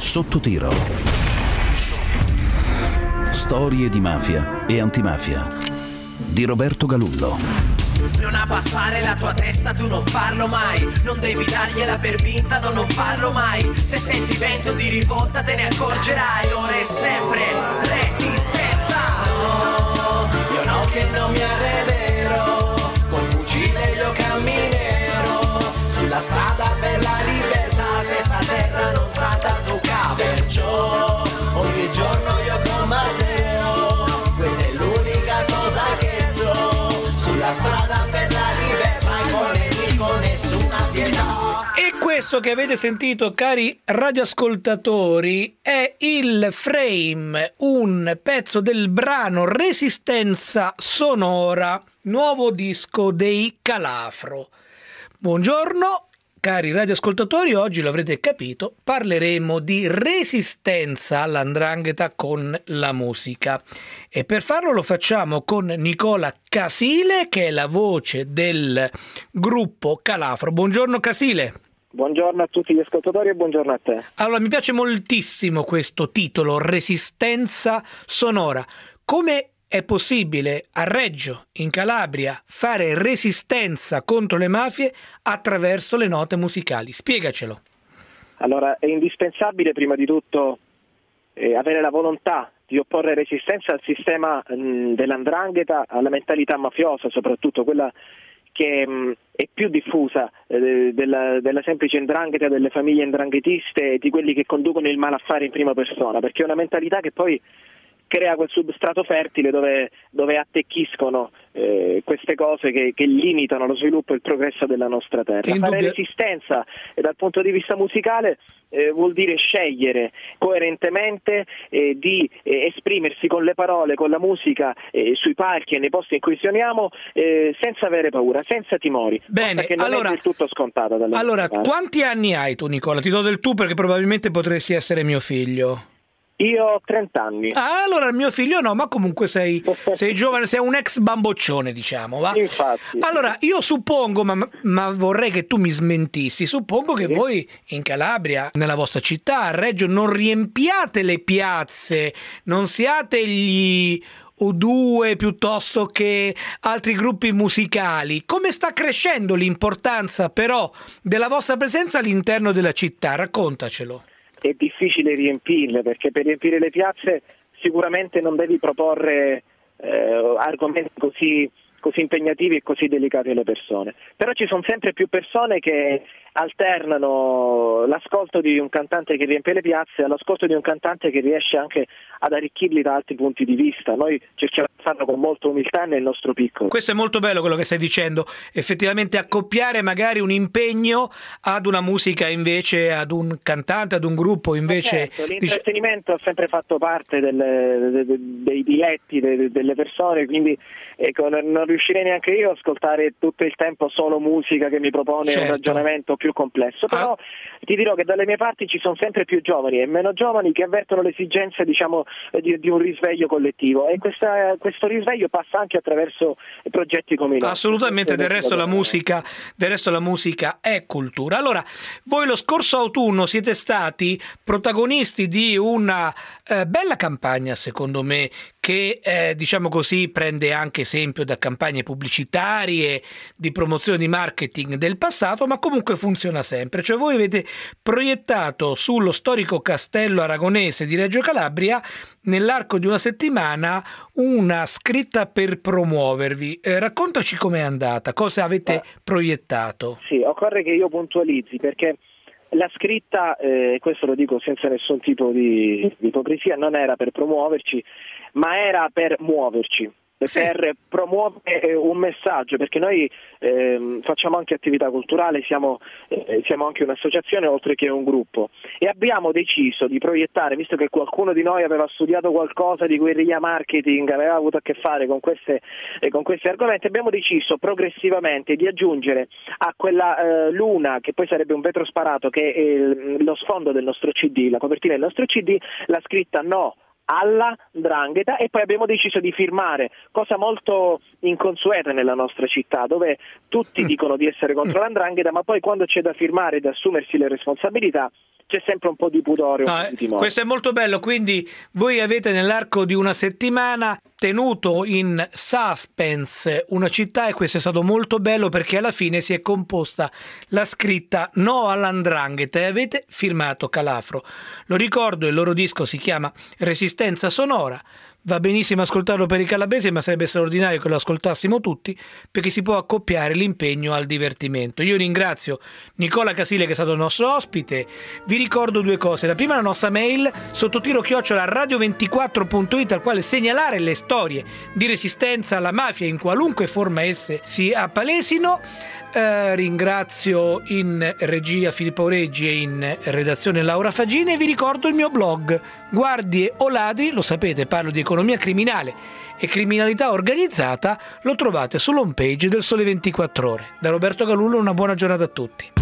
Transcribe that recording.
Sotto tiro. Storie di mafia e antimafia di Roberto Galullo. Non abbassare la tua testa, tu non farlo mai. Non devi dargliela per vinta, no, non farlo mai. Se senti vento di rivolta te ne accorgerai. Ora è sempre resistenza. No, io no che non mi arrederò. Col fucile io camminerò sulla strada per la libertà. Se sta terra non sa tanto perciò ogni giorno io combatterò. Questa è l'unica cosa che so. Sulla strada per la libertà e con nemico nessuna pietà. E questo che avete sentito, cari radioascoltatori, è il Frame, un pezzo del brano Resistenza Sonora, nuovo disco dei Calafro. Buongiorno. Cari radioascoltatori, oggi lo avrete capito, parleremo di resistenza all''ndrangheta con la musica. E per farlo lo facciamo con Nicola Casile, che è la voce del gruppo Calafro. Buongiorno Casile. Buongiorno a tutti gli ascoltatori e buongiorno a te. Allora, mi piace moltissimo questo titolo, Resistenza Sonora. Come è possibile a Reggio, in Calabria, fare resistenza contro le mafie attraverso le note musicali? Spiegacelo. Allora, è indispensabile prima di tutto avere la volontà di opporre resistenza al sistema dell''ndrangheta, alla mentalità mafiosa, soprattutto quella che è più diffusa della semplice 'ndrangheta, delle famiglie 'ndranghetiste e di quelli che conducono il malaffare in prima persona, perché è una mentalità che poi crea quel substrato fertile dove attecchiscono queste cose che limitano lo sviluppo e il progresso della nostra terra. Fare resistenza dal punto di vista musicale vuol dire scegliere coerentemente di esprimersi con le parole, con la musica, sui palchi e nei posti in cui suoniamo, senza avere paura, senza timori. Bene, che non allora, è del tutto scontata. Allora, quanti anni hai tu, Nicola? Ti do del tu perché probabilmente potresti essere mio figlio. Io ho 30 anni. Ah, allora il mio figlio no, ma comunque sei giovane, sei un ex bamboccione, diciamo, va? Infatti. Allora, io suppongo, ma vorrei che tu mi smentissi, suppongo che voi in Calabria, nella vostra città, a Reggio, non riempiate le piazze, non siate gli U2 piuttosto che altri gruppi musicali. Come sta crescendo l'importanza però della vostra presenza all'interno della città? Raccontacelo. È difficile riempirle, perché per riempire le piazze sicuramente non devi proporre argomenti così impegnativi e così delicati alle persone. Però ci sono sempre più persone che alternano l'ascolto di un cantante che riempie le piazze all'ascolto di un cantante che riesce anche ad arricchirli da altri punti di vista. Noi cerchiamo di farlo con molta umiltà nel nostro piccolo. Questo è molto bello quello che stai dicendo, effettivamente accoppiare magari un impegno ad una musica invece, ad un cantante, ad un gruppo invece. Certo, l'intrattenimento ha sempre fatto parte dei diletti delle persone, quindi non riuscirei neanche io a ascoltare tutto il tempo solo musica che mi propone un ragionamento più complesso, però ti dirò che dalle mie parti ci sono sempre più giovani e meno giovani che avvertono l'esigenza, diciamo, di un risveglio collettivo, e questo risveglio passa anche attraverso progetti come i nostri. Assolutamente, del resto la musica è cultura. Allora, voi lo scorso autunno siete stati protagonisti di una bella campagna, secondo me, che diciamo così prende anche esempio da campagne pubblicitarie di promozione di marketing del passato, ma comunque funziona sempre. Cioè voi avete proiettato sullo storico castello aragonese di Reggio Calabria nell'arco di una settimana una scritta per promuovervi. Raccontaci com'è andata, cosa avete proiettato. Sì, occorre che io puntualizzi, perché la scritta, questo lo dico senza nessun tipo di ipocrisia, non era per promuoverci, ma era per muoverci, per promuovere un messaggio, perché noi facciamo anche attività culturale, siamo anche un'associazione oltre che un gruppo, e abbiamo deciso di proiettare, visto che qualcuno di noi aveva studiato qualcosa di guerriglia marketing, aveva avuto a che fare con questi argomenti, abbiamo deciso progressivamente di aggiungere a quella luna, che poi sarebbe un vetro sparato, che è lo sfondo del nostro CD, la copertina del nostro CD, la scritta no alla 'ndrangheta, e poi abbiamo deciso di firmare, cosa molto inconsueta nella nostra città, dove tutti dicono di essere contro la 'ndrangheta, ma poi quando c'è da firmare e da assumersi le responsabilità c'è sempre un po' di pudore, un po' di timore. Questo è molto bello, quindi voi avete nell'arco di una settimana tenuto in suspense una città, e questo è stato molto bello perché alla fine si è composta la scritta No all''ndrangheta e avete firmato Calafro. Lo ricordo, il loro disco si chiama Resistenza Sonora. Va benissimo ascoltarlo per i calabresi, ma sarebbe straordinario che lo ascoltassimo tutti, perché si può accoppiare l'impegno al divertimento. Io ringrazio Nicola Casile, che è stato il nostro ospite. Vi ricordo due cose: la prima, la nostra mail sottotiro@radio24.it, al quale segnalare le storie di resistenza alla mafia in qualunque forma esse si appalesino. Ringrazio in regia Filippo Reggi e in redazione Laura Fagini, e vi ricordo il mio blog Guardie o Ladri, lo sapete, parlo di economia criminale e criminalità organizzata, lo trovate sull'home page del Sole 24 Ore. Da Roberto Galullo una buona giornata a tutti.